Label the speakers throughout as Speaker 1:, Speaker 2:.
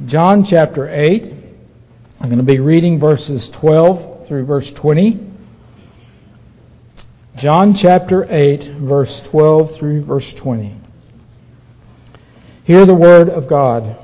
Speaker 1: John chapter 8. I'm going to be reading verses 12 through verse 20. John chapter 8, verse 12 through verse 20. Hear the word of God.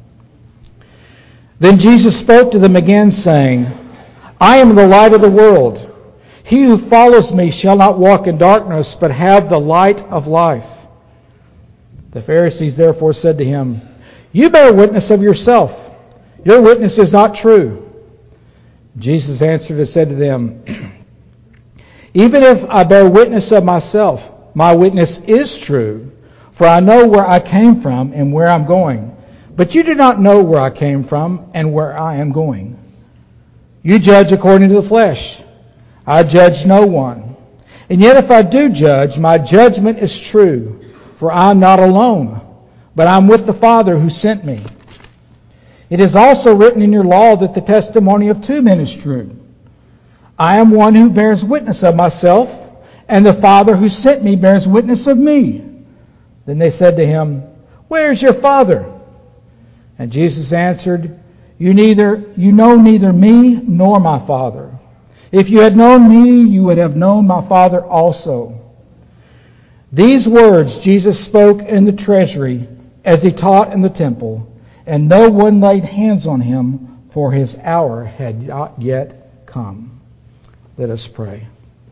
Speaker 1: Then Jesus spoke to them again, saying, I am the light of the world. He who follows me shall not walk in darkness, but have the light of life. The Pharisees therefore said to him, You bear witness of yourself. Your witness is not true. Jesus answered and said to them, Even if I bear witness of myself, my witness is true, for I know where I came from and where I'm going. But you do not know where I came from and where I am going. You judge according to the flesh. I judge no one. And yet if I do judge, my judgment is true, for I am not alone, but I am with the Father who sent me. It is also written in your law that the testimony of two men is true. I am one who bears witness of myself, and the Father who sent me bears witness of me. Then they said to him, Where is your Father? And Jesus answered, You know neither me nor my Father. If you had known me, you would have known my Father also. These words Jesus spoke in the treasury as he taught in the temple, and no one laid hands on him, for his hour had not yet come. Let us pray.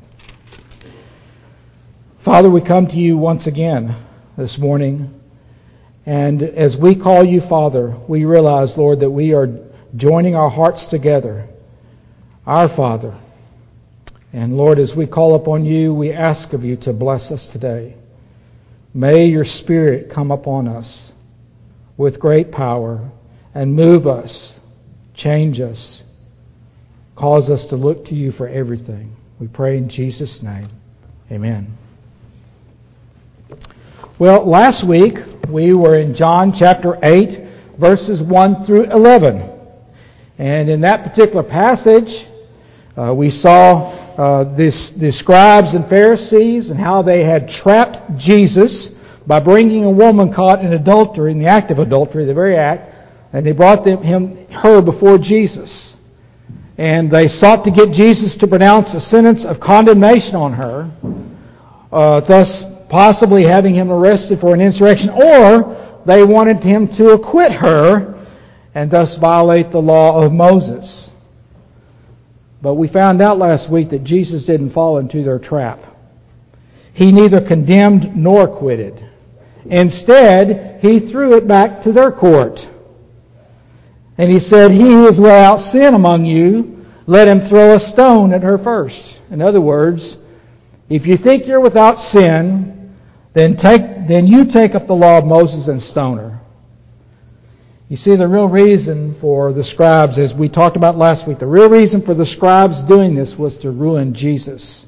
Speaker 1: Father, we come to you once again this morning, and as we call you Father, we realize, Lord, that we are joining our hearts together, our Father. And Lord, as we call upon you, we ask of you to bless us today. May your Spirit come upon us with great power and move us, change us, cause us to look to you for everything. We pray in Jesus' name. Amen. Well, last week we were in John chapter 8, verses 1 through 11. And in that particular passage, we saw the scribes and Pharisees and how they had trapped Jesus by bringing a woman caught in adultery, in the act of adultery, the very act, and they brought her before Jesus. And they sought to get Jesus to pronounce a sentence of condemnation on her, thus possibly having him arrested for an insurrection, or they wanted him to acquit her and thus violate the law of Moses. But we found out last week that Jesus didn't fall into their trap. He neither condemned nor acquitted. Instead, he threw it back to their court. And he said, He who is without sin among you, let him throw a stone at her first. In other words, if you think you're without sin, then you take up the law of Moses and stone her. You see, the real reason for the scribes, as we talked about last week, the real reason for the scribes doing this was to ruin Jesus.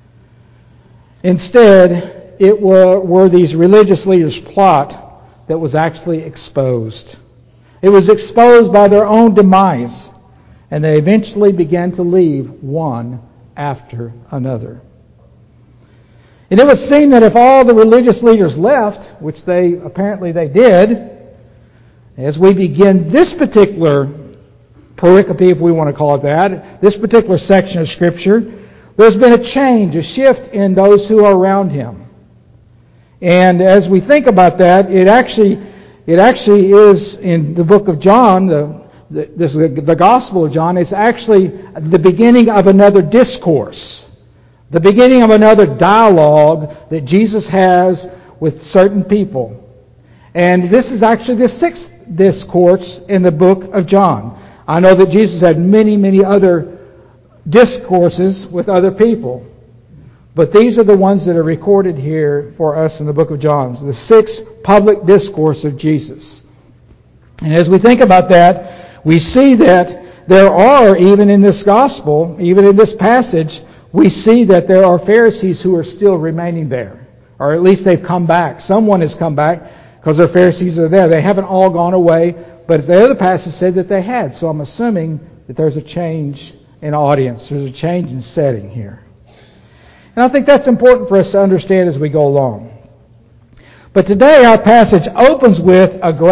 Speaker 1: Instead, it were these religious leaders' plot that was actually exposed. It was exposed by their own demise, and they eventually began to leave one after another. And it would seem that if all the religious leaders left, which apparently they did, as we begin this particular pericope, if we want to call it that, this particular section of Scripture, there's been a change, a shift in those who are around him. And as we think about that, it actually is in the book of John, the Gospel of John, it's actually the beginning of another discourse, the beginning of another dialogue that Jesus has with certain people. And this is actually the sixth discourse in the book of John. I know that Jesus had many, many other discourses with other people, but these are the ones that are recorded here for us in the book of John, the sixth public discourse of Jesus. And as we think about that, we see that there are, even in this gospel, even in this passage, we see that there are Pharisees who are still remaining there, or at least they've come back. Someone has come back, because their Pharisees are there. They haven't all gone away, but the other passage said that they had. So I'm assuming that there's a change in audience. There's a change in setting here. And I think that's important for us to understand as we go along. But today our passage opens with a great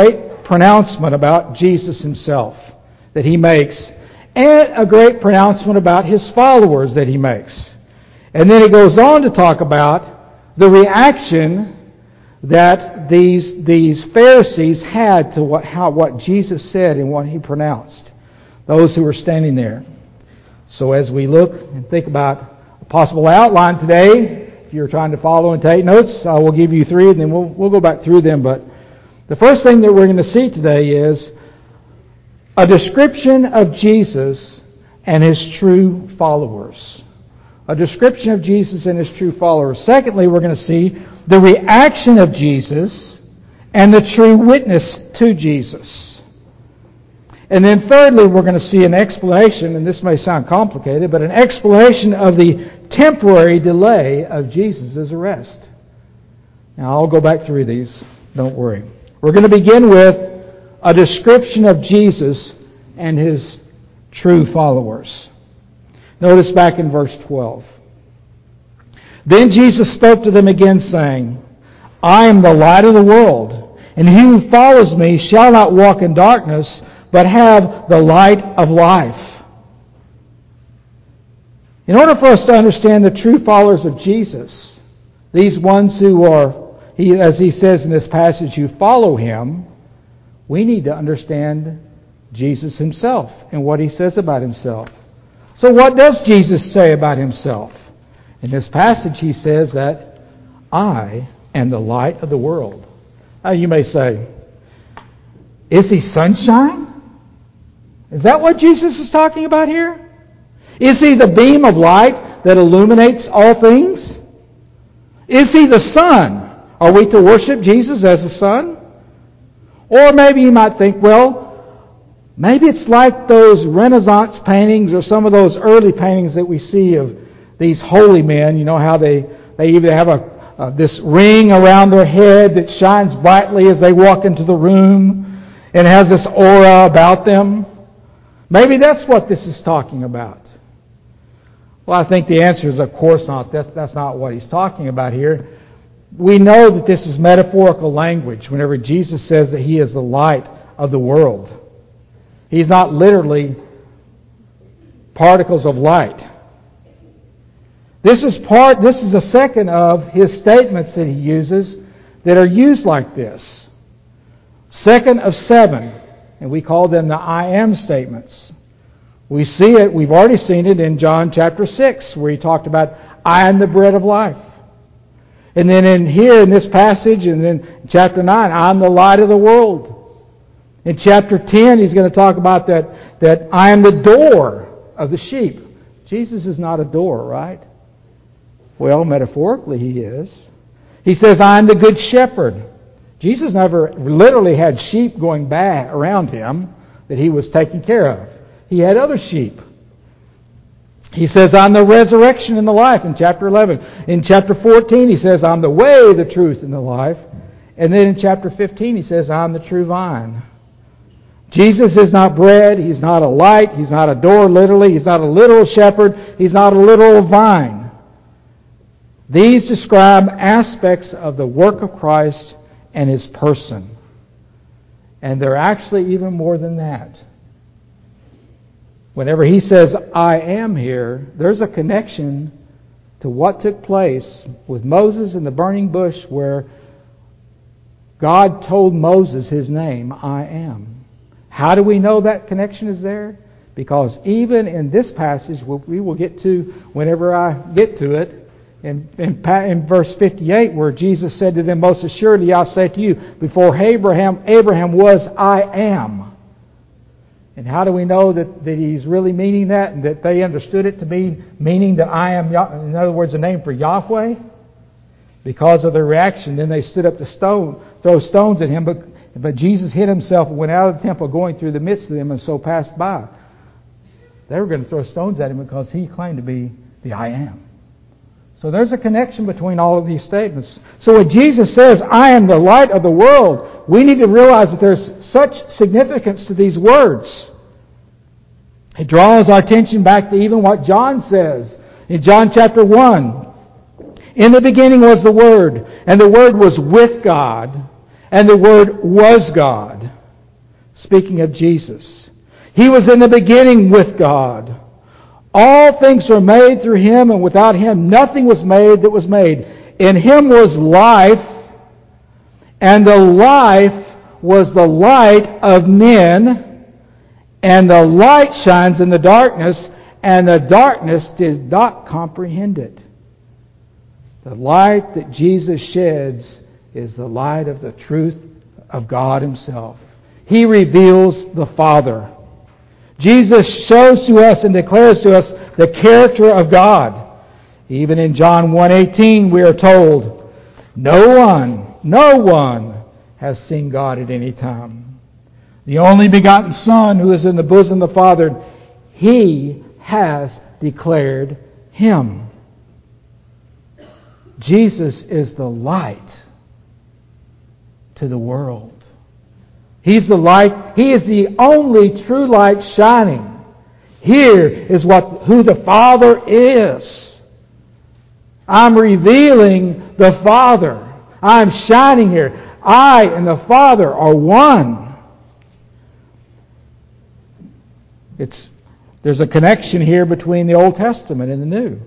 Speaker 1: pronouncement about Jesus himself that he makes, and a great pronouncement about his followers that he makes. And then he goes on to talk about the reaction that these Pharisees had to what Jesus said and what he pronounced, those who were standing there. So as we look and think about a possible outline today, if you're trying to follow and take notes, I will give you 3 and then we'll go back through them. But the first thing that we're going to see today is a description of Jesus and his true followers. A description of Jesus and his true followers. Secondly, we're going to see the reaction of Jesus and the true witness to Jesus. And then thirdly, we're going to see an explanation, and this may sound complicated, but an explanation of the temporary delay of Jesus' arrest. Now, I'll go back through these. Don't worry. We're going to begin with a description of Jesus and his true followers. Notice back in verse 12. Then Jesus spoke to them again, saying, I am the light of the world, and he who follows me shall not walk in darkness, but have the light of life. In order for us to understand the true followers of Jesus, these ones who are, as he says in this passage, who follow him, we need to understand Jesus himself and what he says about himself. So what does Jesus say about himself? In this passage he says that I am the light of the world. Now you may say, is he sunshine? Is that what Jesus is talking about here? Is he the beam of light that illuminates all things? Is he the sun? Are we to worship Jesus as the sun? Or maybe you might think, well, maybe it's like those Renaissance paintings or some of those early paintings that we see of these holy men. You know how they even have this ring around their head that shines brightly as they walk into the room and has this aura about them. Maybe that's what this is talking about. Well, I think the answer is, of course not. That's not what he's talking about here. We know that this is metaphorical language whenever Jesus says that he is the light of the world. He's not literally particles of light. This is a second of his statements that he uses that are used like this. Second of 7, and we call them the I am statements. We see it, we've already seen it in John chapter 6, where he talked about, I am the bread of life. And then in this passage, and then chapter 9, I'm the light of the world. In chapter 10, he's going to talk about that I am the door of the sheep. Jesus is not a door, right? Well, metaphorically he is. He says, I am the good shepherd. Jesus never literally had sheep going by around him that he was taking care of. He had other sheep. He says, I'm the resurrection and the life in chapter 11. In chapter 14, he says, I'm the way, the truth, and the life. And then in chapter 15, he says, I'm the true vine. Jesus is not bread. He's not a light. He's not a door, literally. He's not a literal shepherd. He's not a literal vine. These describe aspects of the work of Christ and his person. And they're actually even more than that. Whenever he says, I am here, there's a connection to what took place with Moses in the burning bush where God told Moses his name, I am. How do we know that connection is there? Because even in this passage, we will get to whenever I get to it, in verse 58, where Jesus said to them, most assuredly I say to you, before Abraham was, I am. And how do we know that he's really meaning that and that they understood it to be meaning that I am, in other words, a name for Yahweh? Because of their reaction, then they stood up to throw stones at him, but Jesus hid himself and went out of the temple going through the midst of them and so passed by. They were going to throw stones at him because he claimed to be the I am. So there's a connection between all of these statements. So when Jesus says, I am the light of the world, we need to realize that there's such significance to these words. It draws our attention back to even what John says in John chapter 1. In the beginning was the Word, and the Word was with God, and the Word was God. speaking of Jesus. He was in the beginning with God. All things were made through Him, and without Him nothing was made that was made. In Him was life, and the life was the light of men, and the light shines in the darkness, and the darkness did not comprehend it. The light that Jesus sheds is the light of the truth of God Himself. He reveals the Father. Jesus shows to us and declares to us the character of God. Even in John 1:18 we are told, no one has seen God at any time. The only begotten Son who is in the bosom of the Father, He has declared Him. Jesus is the light to the world. He's the light. He is the only true light shining. Here is who the Father is. I'm revealing the Father. I'm shining here. I and the Father are one. There's a connection here between the Old Testament and the New.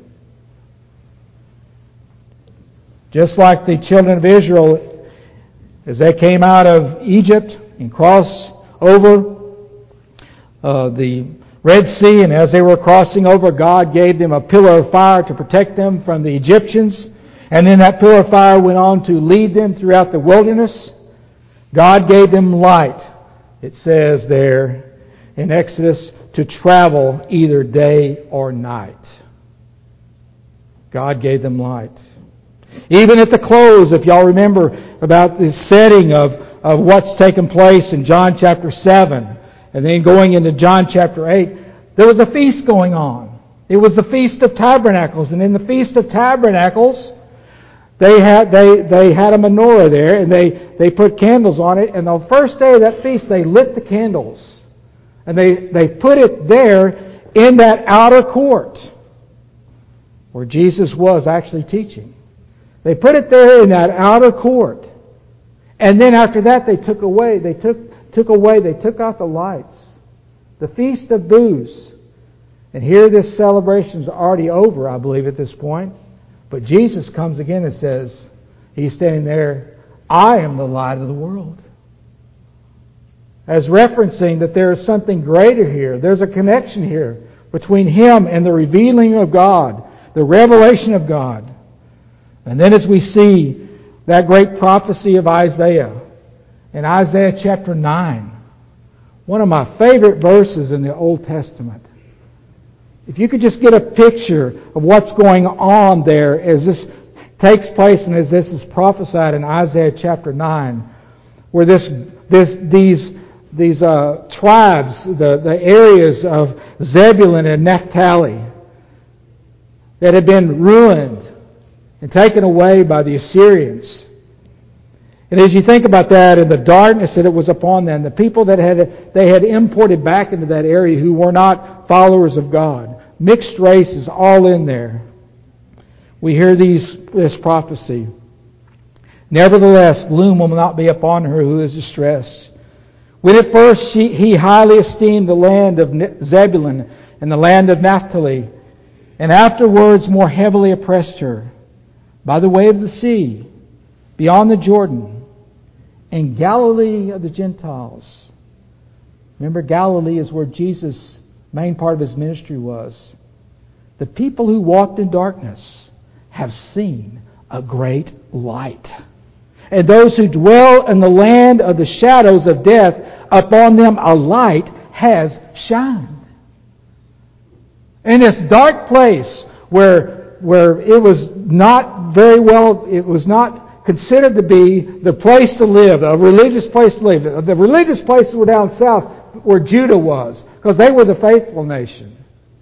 Speaker 1: Just like the children of Israel, as they came out of Egypt and crossed over the Red Sea, and as they were crossing over, God gave them a pillar of fire to protect them from the Egyptians. And then that pillar of fire went on to lead them throughout the wilderness. God gave them light, it says there in Exodus, to travel either day or night. God gave them light. Even at the close, if y'all remember about the setting of what's taken place in John chapter 7, and then going into John chapter 8, there was a feast going on. It was the Feast of Tabernacles, and in the Feast of Tabernacles, they had a menorah there, and they put candles on it, and the first day of that feast, they lit the candles. And they put it there in that outer court where Jesus was actually teaching. They put it there in that outer court. And then after that they took out the lights. The Feast of Booths. And here this celebration is already over, I believe, at this point. But Jesus comes again and says, He's standing there, I am the light of the world. As referencing that there is something greater here. There's a connection here between Him and the revealing of God, the revelation of God. And then as we see that great prophecy of Isaiah, in Isaiah chapter 9, one of my favorite verses in the Old Testament. If you could just get a picture of what's going on there as this takes place and as this is prophesied in Isaiah chapter 9, where these tribes, the areas of Zebulun and Naphtali that had been ruined and taken away by the Assyrians. And as you think about that and the darkness that it was upon them, the people that they had imported back into that area who were not followers of God, mixed races all in there, we hear this prophecy. Nevertheless, gloom will not be upon her who is distressed. When at first he highly esteemed the land of Zebulun and the land of Naphtali, and afterwards more heavily oppressed her, by the way of the sea, beyond the Jordan, in Galilee of the Gentiles. Remember, Galilee is where Jesus' main part of His ministry was. The people who walked in darkness have seen a great light. And those who dwell in the land of the shadows of death, upon them a light has shined. In this dark place where it was not very well, it was not considered to be the place to live, a religious place to live. The religious places were down south where Judah was, because they were the faithful nation.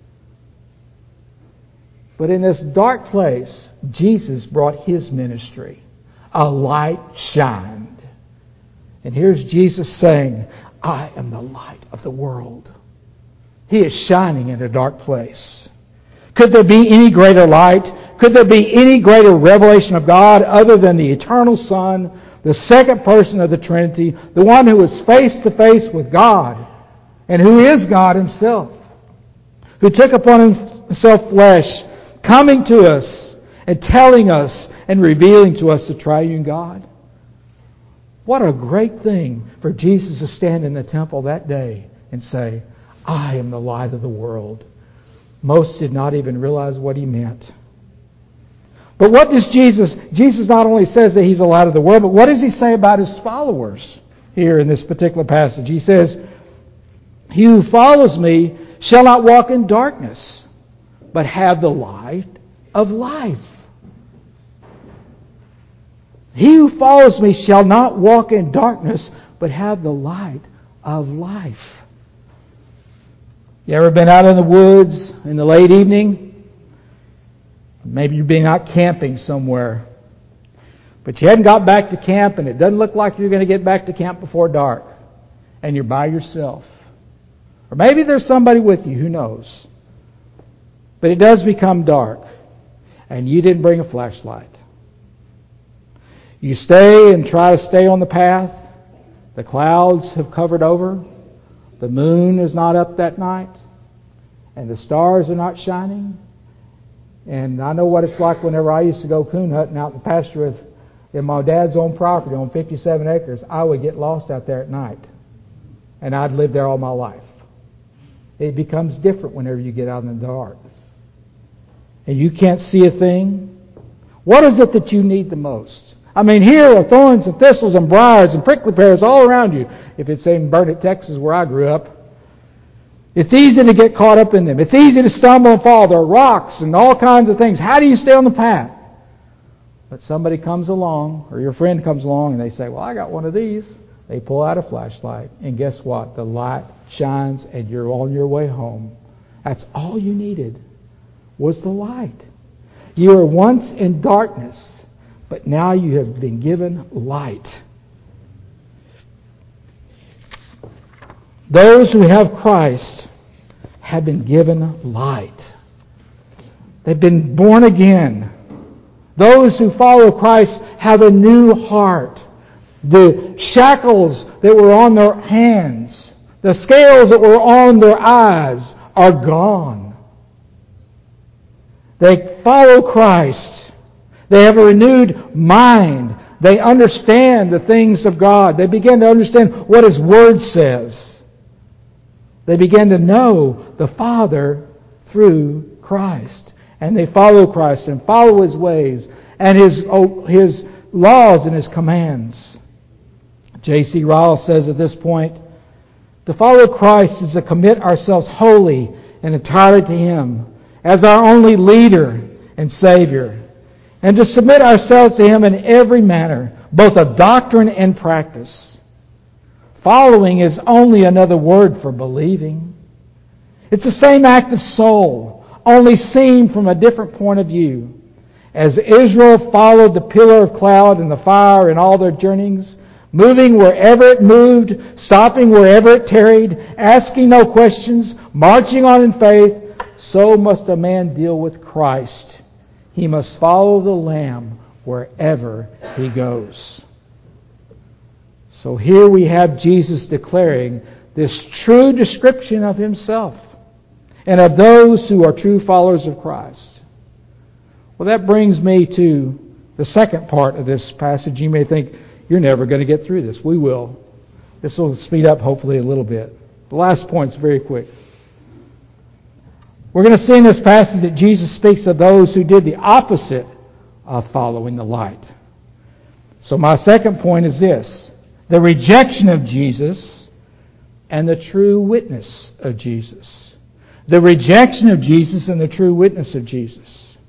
Speaker 1: But in this dark place, Jesus brought His ministry. A light shined. And here's Jesus saying, I am the light of the world. He is shining in a dark place. Could there be any greater light? Could there be any greater revelation of God other than the eternal Son, the second person of the Trinity, the one who is face to face with God, and who is God Himself, who took upon Himself flesh, coming to us and telling us and revealing to us the triune God. What a great thing for Jesus to stand in the temple that day and say, I am the light of the world. Most did not even realize what He meant. But what does Jesus not only says that He's the light of the world, but what does He say about His followers here in this particular passage? He says, He who follows me shall not walk in darkness, but have the light of life. He who follows me shall not walk in darkness, but have the light of life. You ever been out in the woods in the late evening? Maybe you've been out camping somewhere. But you hadn't got back to camp, and it doesn't look like you're going to get back to camp before dark. And you're by yourself. Or maybe there's somebody with you, who knows. But it does become dark, and you didn't bring a flashlight. You stay and try to stay on the path. The clouds have covered over. The moon is not up that night. And the stars are not shining. And I know what it's like whenever I used to go coon hunting out in the pasture in my dad's own property on 57 acres. I would get lost out there at night. And I'd lived there all my life. It becomes different whenever you get out in the dark. And you can't see a thing. What is it that you need the most? I mean, here are thorns and thistles and briars and prickly pears all around you. If it's in Burnett, Texas, where I grew up, it's easy to get caught up in them. It's easy to stumble and fall. There are rocks and all kinds of things. How do you stay on the path? But somebody comes along, or your friend comes along, and they say, well, I got one of these. They pull out a flashlight, and guess what? The light shines, and you're on your way home. That's all you needed, was the light. You were once in darkness, but now you have been given light. Those who have Christ have been given light. They've been born again. Those who follow Christ have a new heart. The shackles that were on their hands, the scales that were on their eyes are gone. They follow Christ. They have a renewed mind. They understand the things of God. They begin to understand what His Word says. They begin to know the Father through Christ. And they follow Christ and follow His ways and His laws and His commands. J.C. Ryle says at this point, to follow Christ is to commit ourselves wholly and entirely to Him as our only leader and Savior, and to submit ourselves to Him in every manner, both of doctrine and practice. Following is only another word for believing. It's the same act of soul, only seen from a different point of view. As Israel followed the pillar of cloud and the fire in all their journeyings, moving wherever it moved, stopping wherever it tarried, asking no questions, marching on in faith, so must a man deal with Christ. He must follow the Lamb wherever he goes. So here we have Jesus declaring this true description of Himself and of those who are true followers of Christ. Well, that brings me to the second part of this passage. You may think, you're never going to get through this. We will. This will speed up hopefully a little bit. The last point's very quick. We're going to see in this passage that Jesus speaks of those who did the opposite of following the light. So my second point is this: the rejection of Jesus and the true witness of Jesus. The rejection of Jesus and the true witness of Jesus.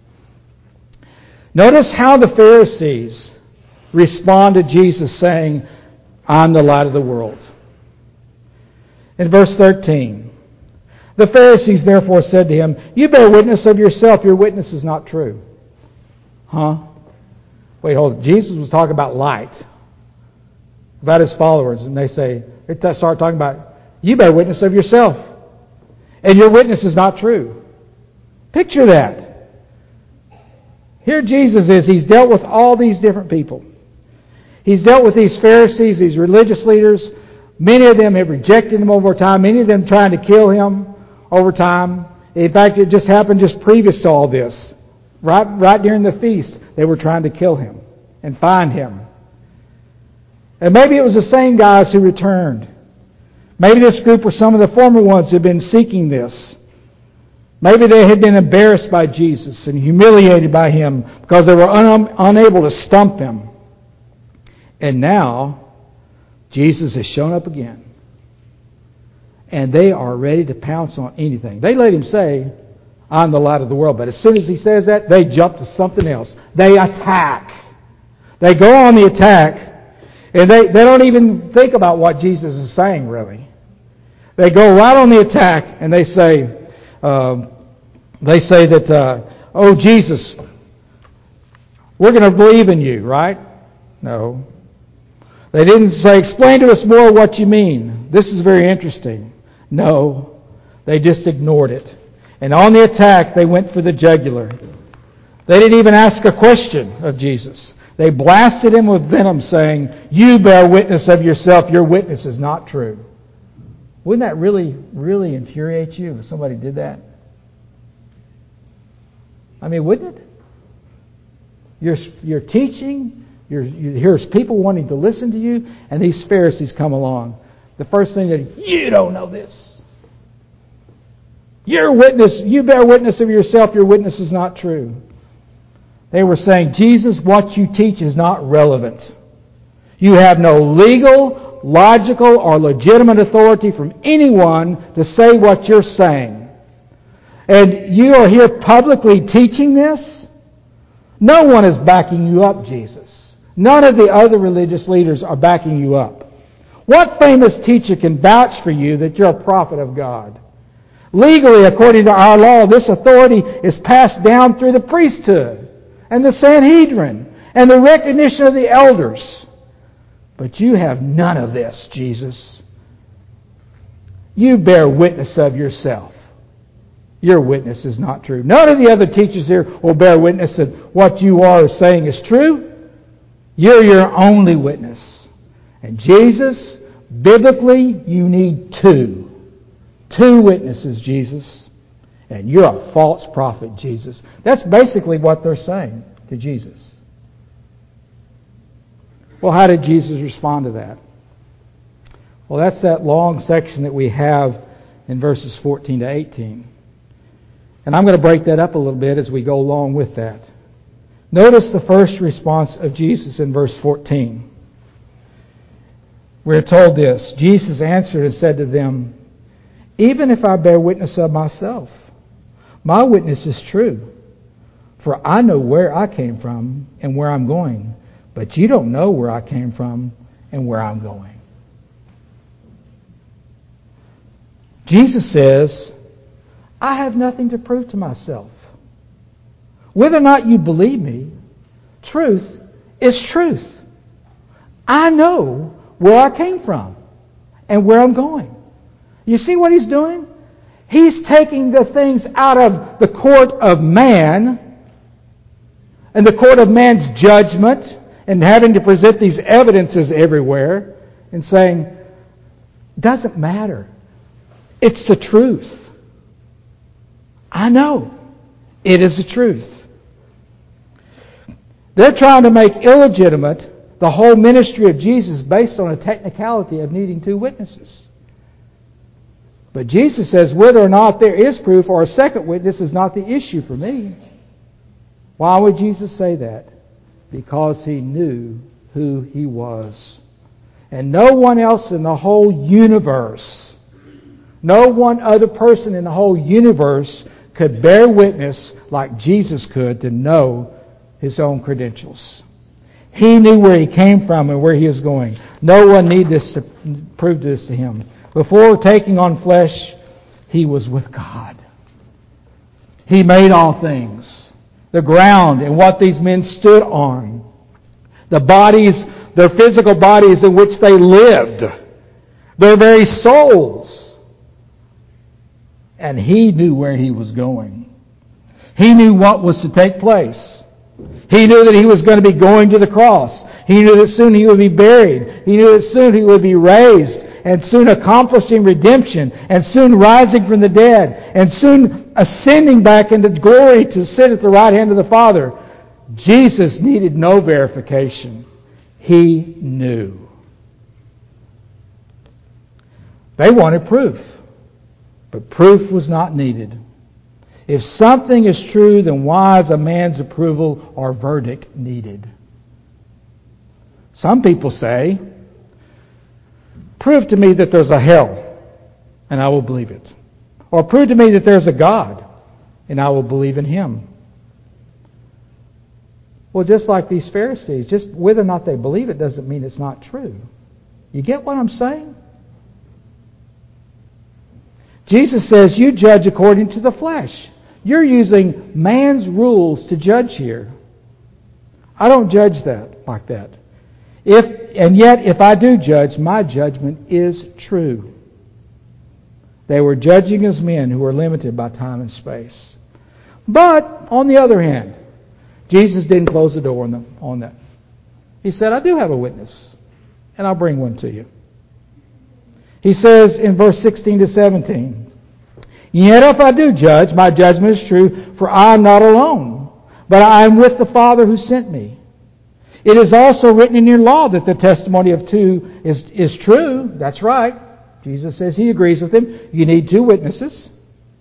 Speaker 1: Notice how the Pharisees respond to Jesus saying, I'm the light of the world. In verse 13, the Pharisees therefore said to Him, you bear witness of yourself, your witness is not true. Wait, hold it. Jesus was talking about light, about His followers, and they start talking about, you bear witness of yourself, and your witness is not true. Picture that. Here Jesus is, He's dealt with all these different people. He's dealt with these Pharisees, these religious leaders. Many of them have rejected him over time. Many of them trying to kill him over time. In fact, it just happened just previous to all this. Right during the feast, they were trying to kill him and find him. And maybe it was the same guys who returned. Maybe this group were some of the former ones who had been seeking this. Maybe they had been embarrassed by Jesus and humiliated by him because they were unable to stump him. And now, Jesus has shown up again. And they are ready to pounce on anything. They let him say, I'm the light of the world. But as soon as he says that, they jump to something else. They attack. They go on the attack. And they don't even think about what Jesus is saying, really. They go right on the attack and they say that, oh, Jesus, we're going to believe in you, right? No. They didn't say, explain to us more what you mean. This is very interesting. No. They just ignored it. And on the attack, they went for the jugular. They didn't even ask a question of Jesus. They blasted him with venom, saying, you bear witness of yourself. Your witness is not true. Wouldn't that really, really infuriate you if somebody did that? I mean, wouldn't it? You're teaching, here's people wanting to listen to you, and these Pharisees come along. The first thing that, you don't know this. Your witness, you bear witness of yourself, your witness is not true. They were saying, Jesus, what you teach is not relevant. You have no legal, logical, or legitimate authority from anyone to say what you're saying. And you are here publicly teaching this? No one is backing you up, Jesus. None of the other religious leaders are backing you up. What famous teacher can vouch for you that you're a prophet of God? Legally, according to our law, this authority is passed down through the priesthood and the Sanhedrin and the recognition of the elders. But you have none of this, Jesus. You bear witness of yourself. Your witness is not true. None of the other teachers here will bear witness that what you are saying is true. You're your only witness. And Jesus, biblically, you need two. Two witnesses, Jesus. And you're a false prophet, Jesus. That's basically what they're saying to Jesus. Well, how did Jesus respond to that? Well, that's that long section that we have in verses 14 to 18. And I'm going to break that up a little bit as we go along with that. Notice the first response of Jesus in verse 14. We're told this. Jesus answered and said to them, even if I bear witness of myself, my witness is true. For I know where I came from and where I'm going. But you don't know where I came from and where I'm going. Jesus says, I have nothing to prove to myself. Whether or not you believe me, truth is truth. I know where I came from and where I'm going. You see what he's doing? He's taking the things out of the court of man and the court of man's judgment and having to present these evidences everywhere and saying, doesn't matter. It's the truth. I know. It is the truth. They're trying to make illegitimate the whole ministry of Jesus based on a technicality of needing two witnesses. But Jesus says whether or not there is proof or a second witness is not the issue for me. Why would Jesus say that? Because he knew who he was. And no one else in the whole universe, no one other person in the whole universe could bear witness like Jesus could to know his own credentials. He knew where he came from and where he was going. No one needed this to prove this to him. Before taking on flesh, he was with God. He made all things. The ground and what these men stood on. The bodies, their physical bodies in which they lived. Their very souls. And he knew where he was going. He knew what was to take place. He knew that he was going to be going to the cross. He knew that soon He would be buried. He knew that soon He would be raised, and soon accomplishing redemption, and soon rising from the dead, and soon ascending back into glory to sit at the right hand of the Father. Jesus needed no verification. He knew. They wanted proof, but proof was not needed. If something is true, then why is a man's approval or verdict needed? Some people say, prove to me that there's a hell, and I will believe it. Or prove to me that there's a God, and I will believe in Him. Well, just like these Pharisees, just whether or not they believe it doesn't mean it's not true. You get what I'm saying? Jesus says, you judge according to the flesh. You're using man's rules to judge here. I don't judge that like that. And yet, if I do judge, my judgment is true. They were judging as men who were limited by time and space. But, on the other hand, Jesus didn't close the door on that. He said, I do have a witness, and I'll bring one to you. He says in verse 16 to 17, yet if I do judge, my judgment is true, for I am not alone, but I am with the Father who sent me. It is also written in your law that the testimony of two is true. That's right. Jesus says He agrees with him. You need two witnesses.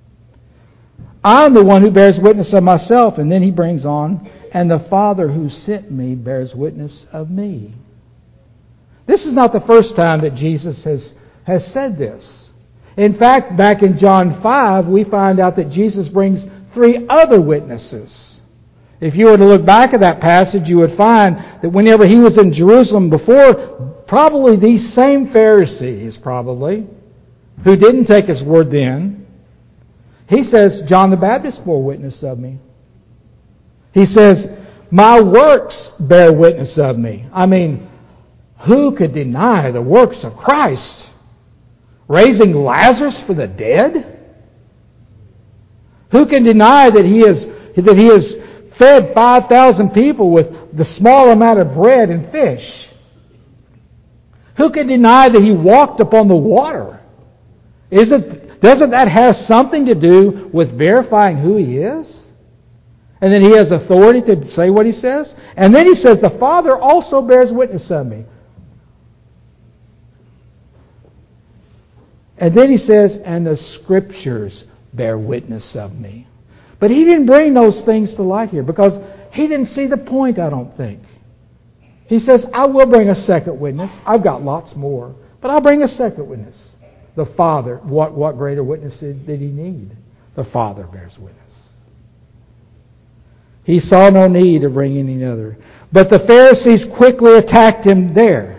Speaker 1: I am the one who bears witness of myself. And then He brings on, and the Father who sent me bears witness of me. This is not the first time that Jesus has said this. In fact, back in John 5, we find out that Jesus brings 3 other witnesses. If you were to look back at that passage, you would find that whenever He was in Jerusalem before, probably these same Pharisees, who didn't take His word then, He says, John the Baptist bore witness of me. He says, my works bear witness of me. I mean, who could deny the works of Christ? Raising Lazarus from the dead? Who can deny that He has fed 5,000 people with the small amount of bread and fish? Who can deny that He walked upon the water? Doesn't that have something to do with verifying who He is? And then He has authority to say what He says? And then He says, the Father also bears witness of me. And then He says, and the Scriptures bear witness of me. But He didn't bring those things to light here because He didn't see the point, I don't think. He says, I will bring a second witness. I've got lots more. But I'll bring a second witness. The Father. What greater witness did He need? The Father bears witness. He saw no need of bringing any other. But the Pharisees quickly attacked Him there.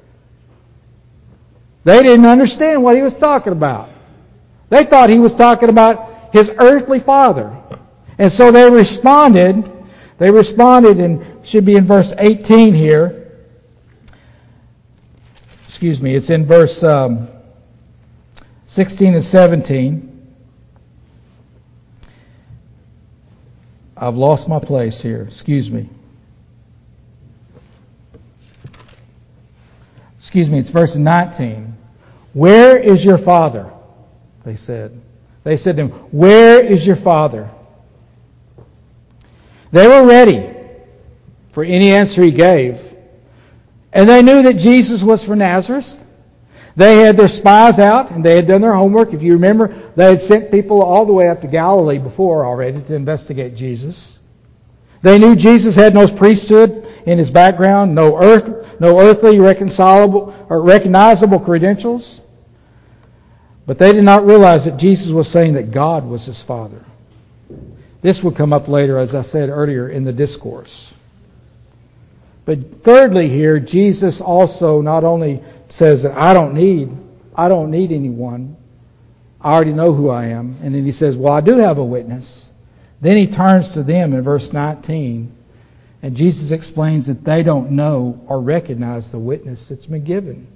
Speaker 1: They didn't understand what He was talking about. They thought He was talking about His earthly father. And so they responded, and should be in verse 18 here. Excuse me, it's in verse 16 and 17. I've lost my place here. Excuse me. It's verse 19. Where is your Father? They said. They said to Him, where is your Father? They were ready for any answer He gave. And they knew that Jesus was from Nazareth. They had their spies out and they had done their homework. If you remember, they had sent people all the way up to Galilee before already to investigate Jesus. They knew Jesus had no priesthood in His background, no earthly recognizable credentials. But they did not realize that Jesus was saying that God was His Father. This will come up later, as I said earlier, in the discourse. But thirdly here, Jesus also not only says that I don't need anyone. I already know who I am. And then He says, well, I do have a witness. Then He turns to them in verse 19. And Jesus explains that they don't know or recognize the witness that's been given.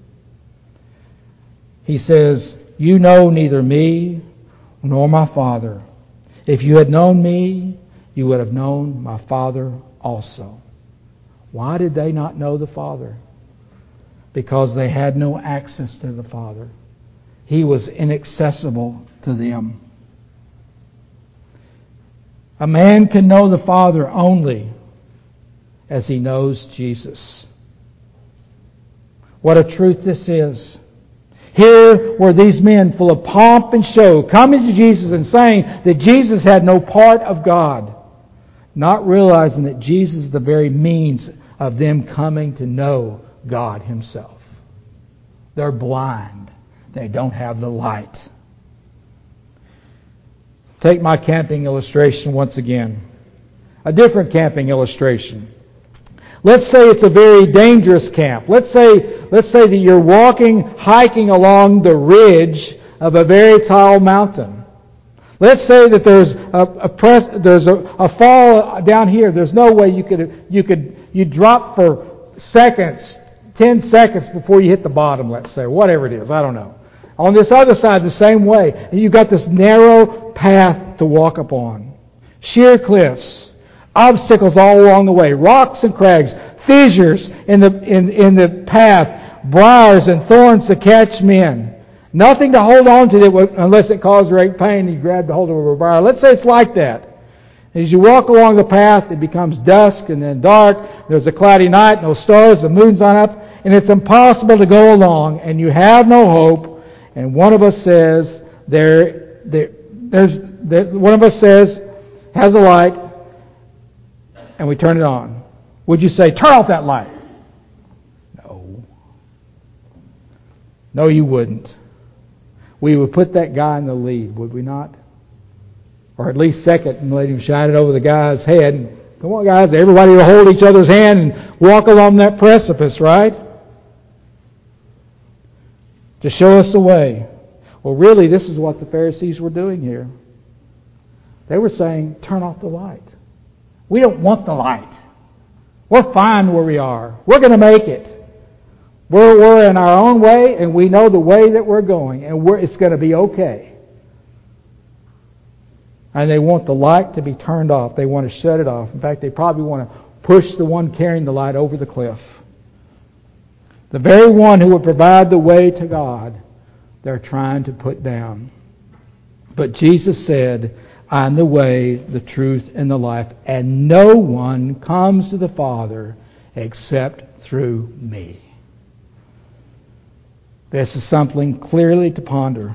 Speaker 1: He says, you know neither me nor my Father. If you had known me, you would have known my Father also. Why did they not know the Father? Because they had no access to the Father. He was inaccessible to them. A man can know the Father only as he knows Jesus. What a truth this is. Here were these men full of pomp and show, coming to Jesus and saying that Jesus had no part of God, not realizing that Jesus is the very means of them coming to know God Himself. They're blind. They don't have the light. Take my camping illustration once again. A different camping illustration. Let's say it's a very dangerous camp. Let's say that you're hiking along the ridge of a very tall mountain. Let's say that there's a fall down here. There's no way you drop for seconds, 10 seconds before you hit the bottom, let's say, whatever it is, I don't know. On this other side, the same way, and you've got this narrow path to walk upon. Sheer cliffs, obstacles all along the way, rocks and crags, fissures in the path, briars and thorns to catch men. Nothing to hold on to unless it caused great pain and you grabbed a hold of a briar. Let's say it's like that. As you walk along the path, it becomes dusk and then dark. There's a cloudy night, no stars, the moon's not up, and it's impossible to go along, and you have no hope. And one of us says, one of us says, has a light, and we turn it on. Would you say, turn off that light? No. No, you wouldn't. We would put that guy in the lead, would we not? Or at least second and let him shine it over the guy's head. Come on, guys, everybody will hold each other's hand and walk along that precipice, right? To show us the way. Well, really, this is what the Pharisees were doing here. They were saying, turn off the light. We don't want the light. We're fine where we are. We're going to make it. We're in our own way, and we know the way that we're going, and it's going to be okay. And they want the light to be turned off. They want to shut it off. In fact, they probably want to push the one carrying the light over the cliff. The very one who would provide the way to God, they're trying to put down. But Jesus said, I'm the way, the truth, and the life, and no one comes to the Father except through me. This is something clearly to ponder.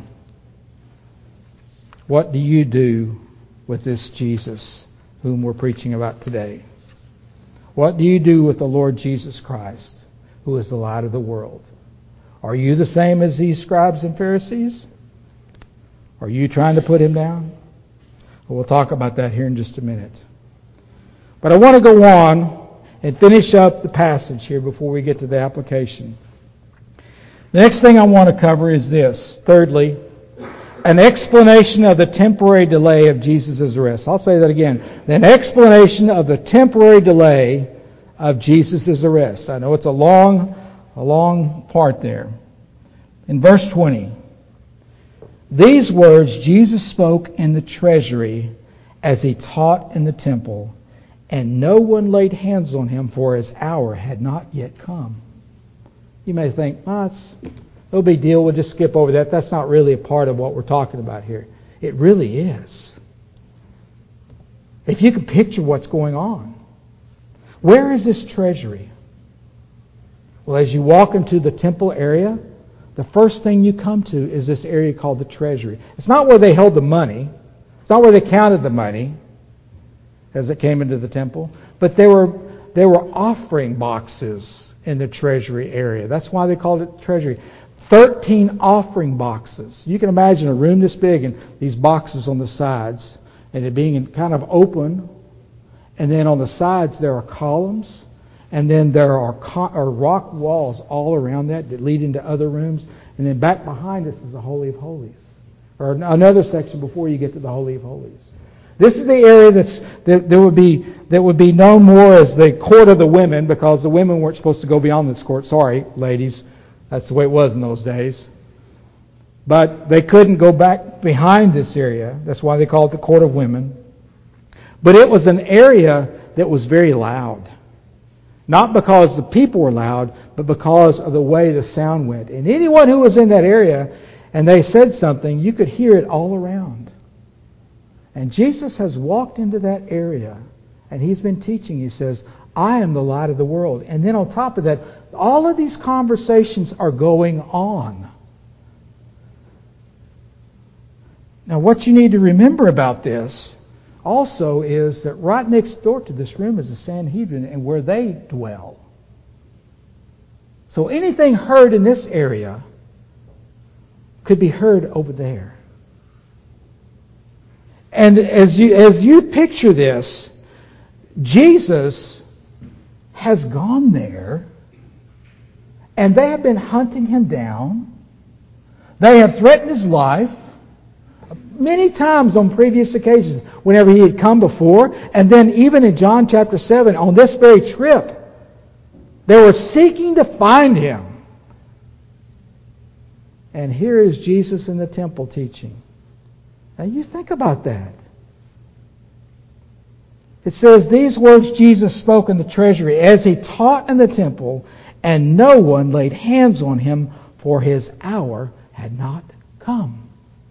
Speaker 1: What do you do with this Jesus whom we're preaching about today? What do you do with the Lord Jesus Christ, who is the light of the world? Are you the same as these scribes and Pharisees? Are you trying to put Him down? Well, we'll talk about that here in just a minute. But I want to go on and finish up the passage here before we get to the application. The next thing I want to cover is this. Thirdly, an explanation of the temporary delay of Jesus' arrest. I'll say that again. An explanation of the temporary delay of Jesus' arrest. I know it's a long part there. In verse 20, these words Jesus spoke in the treasury as He taught in the temple, and no one laid hands on Him, for His hour had not yet come. You may think, it's no big deal, we'll just skip over that. That's not really a part of what we're talking about here. It really is. If you can picture what's going on. Where is this treasury? Well, as you walk into the temple area, the first thing you come to is this area called the treasury. It's not where they held the money. It's not where they counted the money as it came into the temple. But there were offering boxes in the treasury area. That's why they called it treasury. 13 offering boxes. You can imagine a room this big and these boxes on the sides and it being kind of open. And then on the sides there are columns. And then there are rock walls all around that lead into other rooms. And then back behind us is the Holy of Holies. Or another section before you get to the Holy of Holies. This is the area that would be known more as the court of the women, because the women weren't supposed to go beyond this court. Sorry, ladies. That's the way it was in those days. But they couldn't go back behind this area. That's why they call it the court of women. But it was an area that was very loud. Not because the people were loud, but because of the way the sound went. And anyone who was in that area and they said something, you could hear it all around. And Jesus has walked into that area and He's been teaching. He says, I am the light of the world. And then on top of that, all of these conversations are going on. Now what you need to remember about this also is that right next door to this room is the Sanhedrin and where they dwell. So anything heard in this area could be heard over there. And as you picture this, Jesus has gone there and they have been hunting Him down. They have threatened His life many times on previous occasions whenever He had come before. And then even in John chapter 7, on this very trip, they were seeking to find Him. And here is Jesus in the temple teaching. Now you think about that. It says, these words Jesus spoke in the treasury as He taught in the temple, and no one laid hands on Him, for His hour had not come.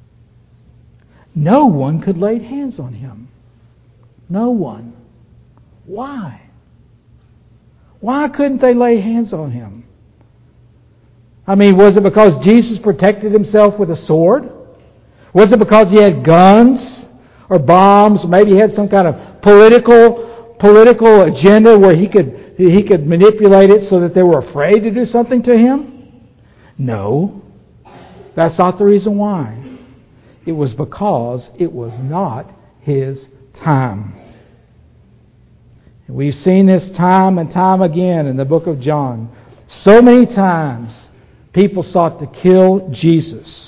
Speaker 1: No one could lay hands on Him. No one. Why? Why couldn't they lay hands on Him? I mean, was it because Jesus protected Himself with a sword? Was it because He had guns or bombs? Maybe He had some kind of political agenda where He could manipulate it so that they were afraid to do something to Him? No. That's not the reason why. It was because it was not His time. We've seen this time and time again in the book of John. So many times people sought to kill Jesus.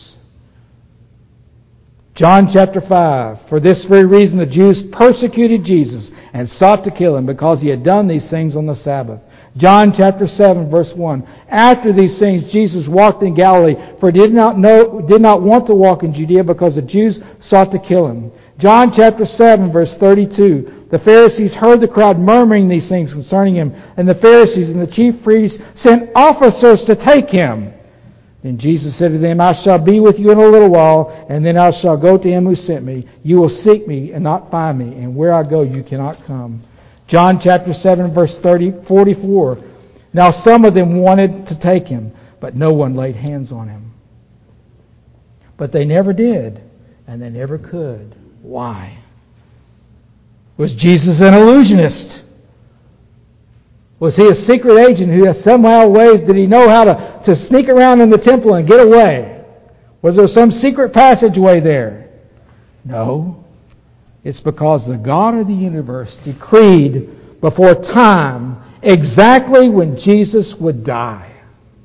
Speaker 1: John chapter 5, for this very reason the Jews persecuted Jesus and sought to kill Him because He had done these things on the Sabbath. John chapter 7 verse 1, after these things Jesus walked in Galilee, for He did not want to walk in Judea because the Jews sought to kill Him. John chapter 7 verse 32, the Pharisees heard the crowd murmuring these things concerning Him, and the Pharisees and the chief priests sent officers to take Him. Then Jesus said to them, I shall be with you in a little while, and then I shall go to Him who sent me. You will seek me and not find me, and where I go you cannot come. John chapter 7 verse 44. Now some of them wanted to take Him, but no one laid hands on Him. But they never did, and they never could. Why? Was Jesus an illusionist? Was He a secret agent who somehow ways did He know how to sneak around in the temple and get away? Was there some secret passageway there? No. It's because the God of the universe decreed before time exactly when Jesus would die.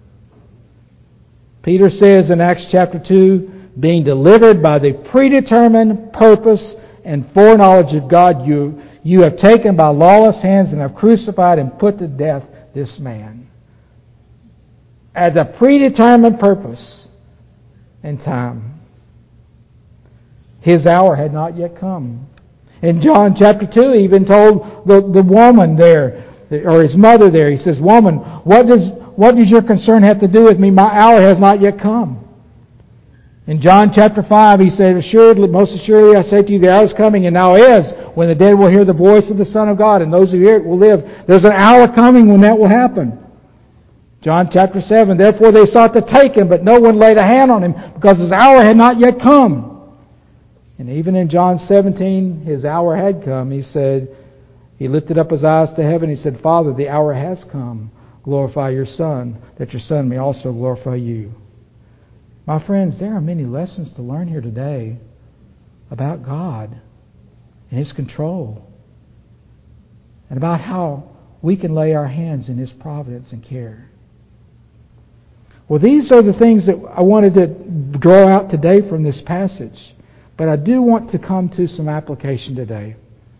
Speaker 1: Peter says in Acts chapter 2, being delivered by the predetermined purpose and foreknowledge of God, you have taken by lawless hands and have crucified and put to death this man. At the predetermined purpose and time. His hour had not yet come. In John chapter 2, He even told the woman there, or His mother there, He says, woman, what does your concern have to do with me? My hour has not yet come. In John chapter 5, He said, most assuredly I say to you, the hour is coming, and now is, when the dead will hear the voice of the Son of God, and those who hear it will live. There's an hour coming when that will happen. John chapter 7, therefore they sought to take Him, but no one laid a hand on Him, because His hour had not yet come. And even in John 17, His hour had come. He said, He lifted up His eyes to heaven. He said, Father, the hour has come. Glorify your Son, that your Son may also glorify you. My friends, there are many lessons to learn here today about God and His control, and about how we can lay our hands in His providence and care. Well, these are the things that I wanted to draw out today from this passage, but I do want to come to some application today.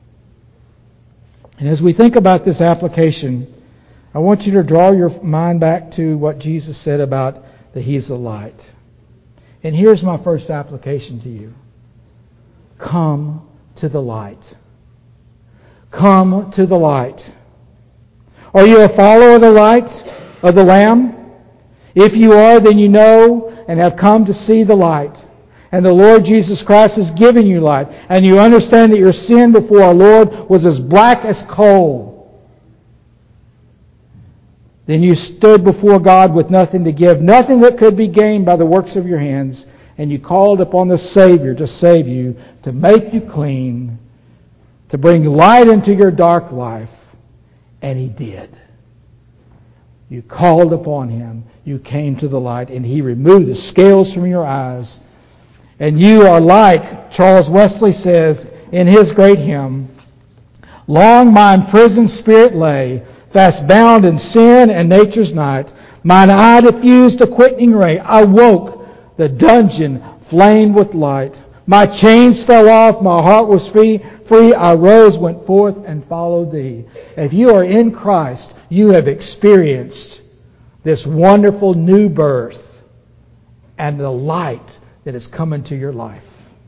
Speaker 1: And as we think about this application, I want you to draw your mind back to what Jesus said about that He's the light. And here's my first application to you. Come to the light. Come to the light. Are you a follower of the light of the Lamb? If you are, then you know and have come to see the light. And the Lord Jesus Christ has given you light. And you understand that your sin before our Lord was as black as coal. Then you stood before God with nothing to give, nothing that could be gained by the works of your hands. And you called upon the Savior to save you, to make you clean, to bring light into your dark life. And He did. You called upon Him. You came to the light, and He removed the scales from your eyes. And you are like, Charles Wesley says in his great hymn, long my imprisoned spirit lay, fast bound in sin and nature's night. Mine eye diffused a quickening ray. I woke, the dungeon flamed with light. My chains fell off, my heart was free. I rose, went forth, and followed Thee. If you are in Christ, you have experienced this wonderful new birth and the light that has come into your life.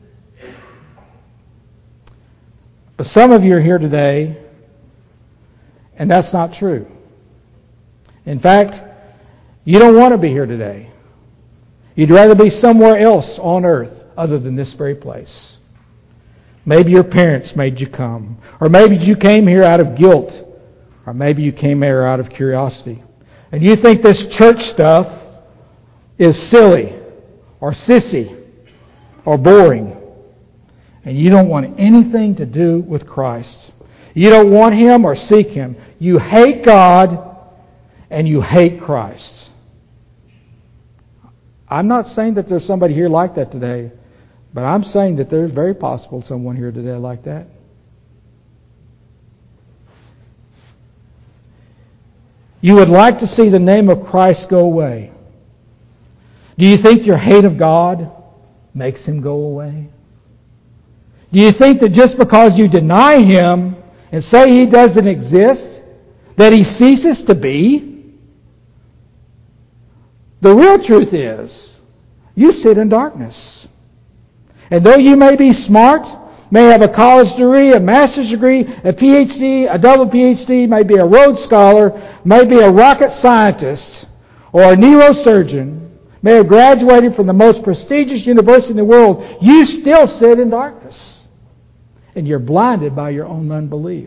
Speaker 1: But some of you are here today, and that's not true. In fact, you don't want to be here today. You'd rather be somewhere else on earth other than this very place. Maybe your parents made you come. Or maybe you came here out of guilt. Or maybe you came here out of curiosity. And you think this church stuff is silly or sissy or boring. And you don't want anything to do with Christ. You don't want Him or seek Him. You hate God and you hate Christ. I'm not saying that there's somebody here like that today, but I'm saying that there's very possible someone here today like that. You would like to see the name of Christ go away. Do you think your hate of God makes Him go away? Do you think that just because you deny Him and say He doesn't exist, that He ceases to be? The real truth is, you sit in darkness. And though you may be smart, may have a college degree, a master's degree, a PhD, a double PhD, may be a Rhodes Scholar, may be a rocket scientist, or a neurosurgeon, may have graduated from the most prestigious university in the world, you still sit in darkness. And you're blinded by your own unbelief.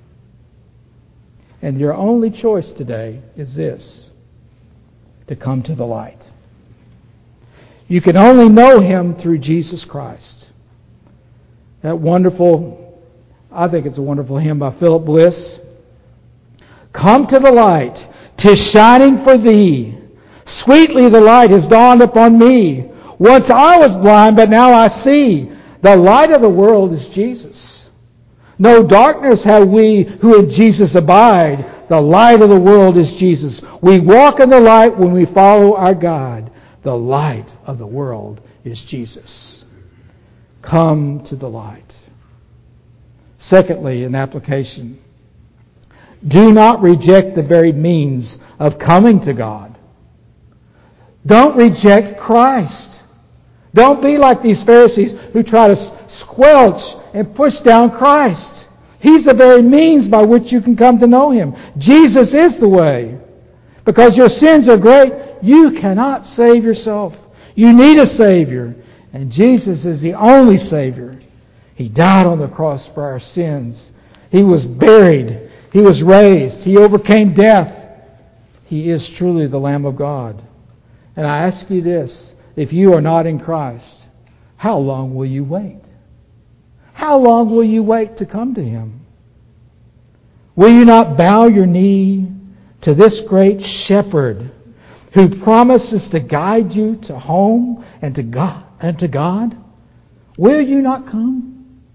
Speaker 1: And your only choice today is this: to come to the light. You can only know Him through Jesus Christ. That wonderful, I think it's a wonderful hymn by Philip Bliss. Come to the light, 'tis shining for thee. Sweetly the light has dawned upon me. Once I was blind, but now I see. The light of the world is Jesus. No darkness have we who in Jesus abide. The light of the world is Jesus. We walk in the light when we follow our God. The light of the world is Jesus. Come to the light. Secondly, an application. Do not reject the very means of coming to God. Don't reject Christ. Don't be like these Pharisees who try to squelch and push down Christ. He's the very means by which you can come to know Him. Jesus is the way. Because your sins are great, you cannot save yourself. You need a Savior. And Jesus is the only Savior. He died on the cross for our sins. He was buried. He was raised. He overcame death. He is truly the Lamb of God. And I ask you this: if you are not in Christ, how long will you wait? How long will you wait to come to Him? Will you not bow your knee to this great Shepherd who promises to guide you to home and to God? Will you not come?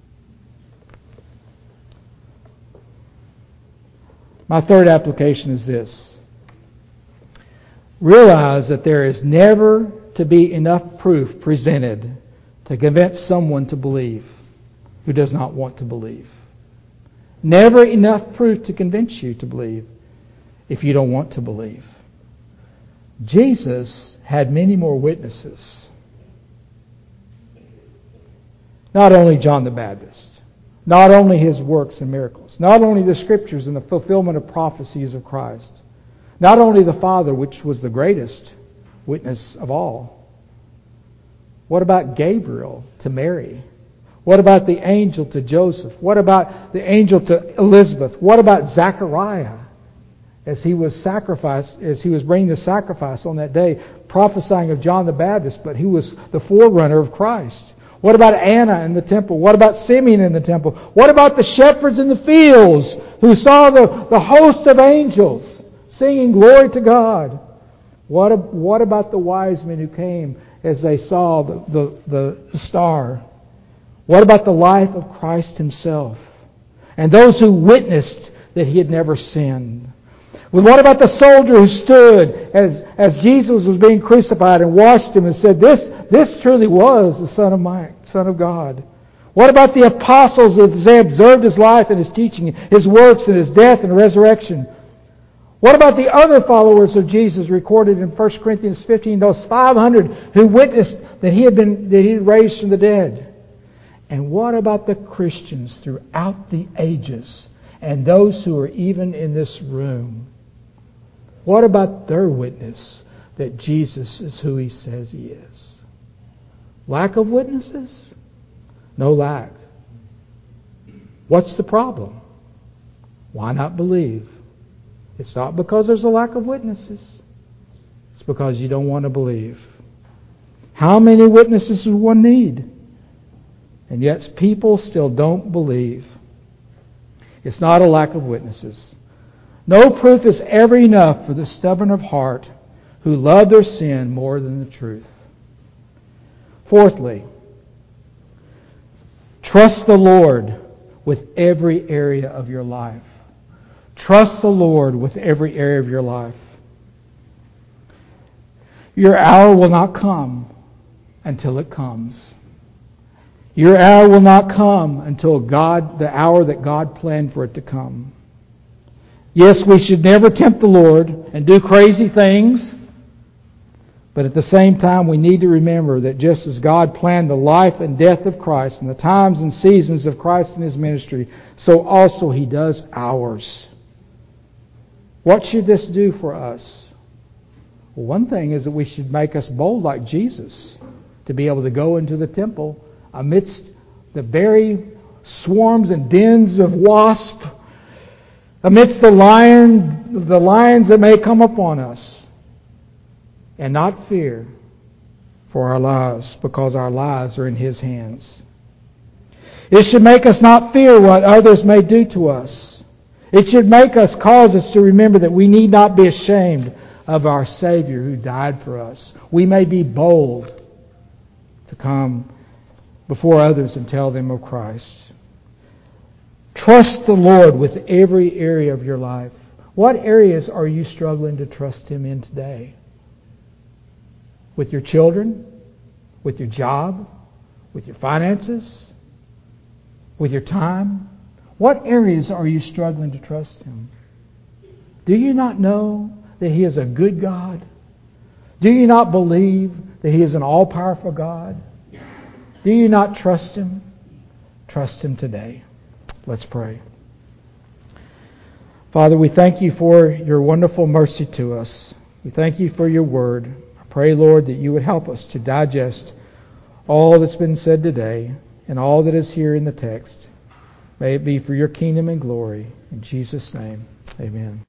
Speaker 1: My third application is this: realize that there is never to be enough proof presented to convince someone to believe who does not want to believe. Never enough proof to convince you to believe if you don't want to believe. Jesus had many more witnesses. Not only John the Baptist, not only His works and miracles, not only the Scriptures and the fulfillment of prophecies of Christ, not only the Father, which was the greatest witness of all. What about Gabriel to Mary? What about the angel to Joseph? What about the angel to Elizabeth? What about Zechariah as he was bringing the sacrifice on that day, prophesying of John the Baptist, but he was the forerunner of Christ? What about Anna in the temple? What about Simeon in the temple? What about the shepherds in the fields who saw the host of angels singing glory to God? What about the wise men who came as they saw the star? What about the life of Christ Himself and those who witnessed that He had never sinned? Well, what about the soldier who stood as Jesus was being crucified and watched Him and said, This truly was the Son of God? What about the apostles as they observed His life and His teaching, His works and His death and resurrection? What about the other followers of Jesus recorded in 1 Corinthians 15, those 500 who witnessed that He had raised from the dead? And what about the Christians throughout the ages and those who are even in this room? What about their witness that Jesus is who He says He is? Lack of witnesses? No lack. What's the problem? Why not believe? It's not because there's a lack of witnesses. It's because you don't want to believe. How many witnesses does one need? And yet people still don't believe. It's not a lack of witnesses. No proof is ever enough for the stubborn of heart who love their sin more than the truth. Fourthly, trust the Lord with every area of your life. Trust the Lord with every area of your life. Your hour will not come until it comes. Your hour will not come until the hour that God planned for it to come. Yes, we should never tempt the Lord and do crazy things. But at the same time, we need to remember that just as God planned the life and death of Christ and the times and seasons of Christ in His ministry, so also He does ours. What should this do for us? Well, one thing is that we should make us bold like Jesus to be able to go into the temple amidst the very swarms and dens of wasps, amidst the lions that may come upon us, and not fear for our lives, because our lives are in His hands. It should make us not fear what others may do to us. It should cause us to remember that we need not be ashamed of our Savior who died for us. We may be bold to come before others and tell them of Christ. Trust the Lord with every area of your life. What areas are you struggling to trust Him in today? With your children? With your job? With your finances? With your time? What areas are you struggling to trust Him? Do you not know that He is a good God? Do you not believe that He is an all-powerful God? Do you not trust Him? Trust Him today. Let's pray. Father, we thank You for Your wonderful mercy to us. We thank You for Your Word. I pray, Lord, that You would help us to digest all that's been said today and all that is here in the text. May it be for Your kingdom and glory. In Jesus' name, amen.